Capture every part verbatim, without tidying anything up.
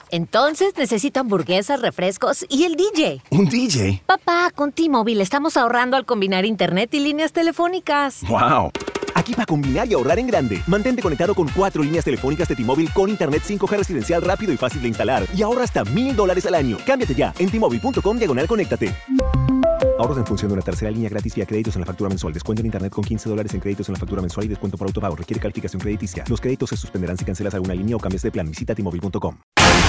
Entonces necesito hamburguesas, refrescos y el D J. ¿Un D J? Papá, con T-Mobile estamos ahorrando al combinar internet y líneas telefónicas. ¡Wow! Aquí para combinar y ahorrar en grande. Mantente conectado con cuatro líneas telefónicas de T-Mobile con internet cinco G residencial rápido y fácil de instalar. Y ahorra hasta mil dólares al año. Cámbiate ya en T-Mobile punto com diagonal conéctate. Ahorros en función de una tercera línea gratis vía créditos en la factura mensual. Descuento en internet con quince dólares en créditos en la factura mensual y descuento por autopago. Requiere calificación crediticia. Los créditos se suspenderán si cancelas alguna línea o cambias de plan. Visita T Mobile punto com.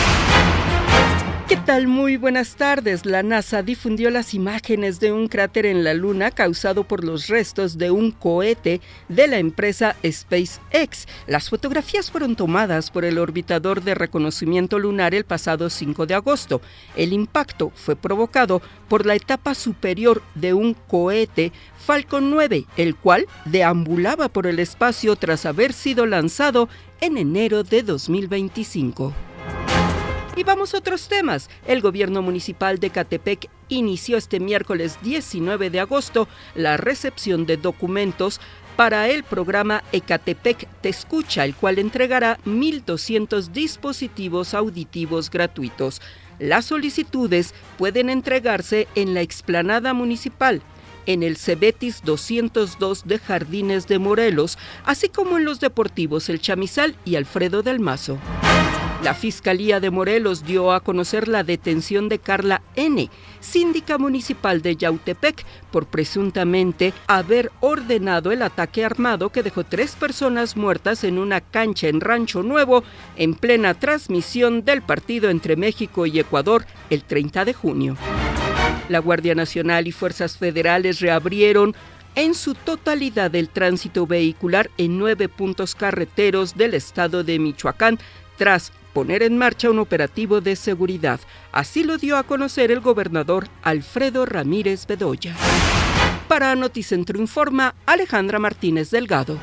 ¿Qué tal? Muy buenas tardes. La NASA difundió las imágenes de un cráter en la Luna causado por los restos de un cohete de la empresa SpaceX. Las fotografías fueron tomadas por el orbitador de reconocimiento lunar el pasado cinco de agosto. El impacto fue provocado por la etapa superior de un cohete Falcon nueve, el cual deambulaba por el espacio tras haber sido lanzado en enero de dos mil veinticinco. Y vamos a otros temas. El gobierno municipal de Ecatepec inició este miércoles diecinueve de agosto la recepción de documentos para el programa Ecatepec Te Escucha, el cual entregará mil doscientos dispositivos auditivos gratuitos. Las solicitudes pueden entregarse en la explanada municipal, en el Cebetis doscientos dos de Jardines de Morelos, así como en los deportivos El Chamizal y Alfredo del Mazo. La Fiscalía de Morelos dio a conocer la detención de Carla N., síndica municipal de Yautepec, por presuntamente haber ordenado el ataque armado que dejó tres personas muertas en una cancha en Rancho Nuevo en plena transmisión del partido entre México y Ecuador el treinta de junio. La Guardia Nacional y fuerzas federales reabrieron en su totalidad el tránsito vehicular en nueve puntos carreteros del estado de Michoacán, tras poner en marcha un operativo de seguridad. Así lo dio a conocer el gobernador Alfredo Ramírez Bedoya. Para Noticentro Informa, Alejandra Martínez Delgado.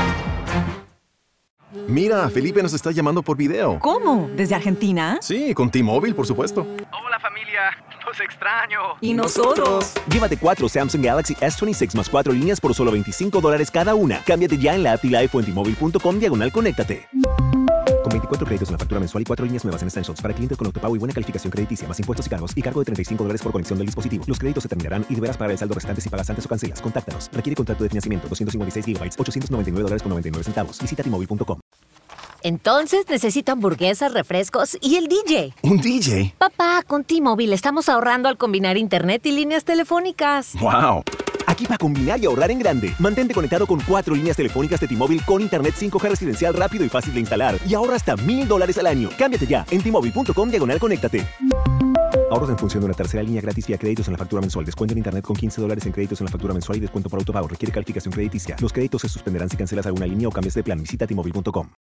Mira, Felipe nos está llamando por video. ¿Cómo? ¿Desde Argentina? Sí, con T-Mobile, por supuesto. Hola familia, los extraño. ¿Y nosotros? Llévate cuatro Samsung Galaxy S veintiséis más cuatro líneas por solo veinticinco dólares cada una. Cámbiate ya en la app T-Life o en T Mobile punto com diagonal conéctate. Con veinticuatro créditos en la factura mensual y cuatro líneas nuevas en Essentials para clientes con autopago y buena calificación crediticia, más impuestos y cargos, y cargo de treinta y cinco dólares por conexión del dispositivo. Los créditos se terminarán y deberás pagar el saldo restante si pagas antes o cancelas. Contáctanos. Requiere contrato de financiamiento. doscientos cincuenta y seis gigabytes, ochocientos noventa y nueve dólares con noventa y nueve centavos. Visita T Mobile punto com. Entonces necesito hamburguesas, refrescos y el D J. ¿Un D J? Papá, con T-Mobile estamos ahorrando al combinar internet y líneas telefónicas. ¡Wow! Aquí para combinar y ahorrar en grande. Mantente conectado con cuatro líneas telefónicas de T-Mobile con internet cinco G residencial rápido y fácil de instalar. Y ahorra hasta mil dólares al año. Cámbiate ya en T Mobile punto com diagonal conéctate. Ahorros en función de una tercera línea gratis vía créditos en la factura mensual. Descuento en internet con quince dólares en créditos en la factura mensual y descuento por autopago. Requiere calificación crediticia. Los créditos se suspenderán si cancelas alguna línea o cambias de plan. Visita T Mobile punto com.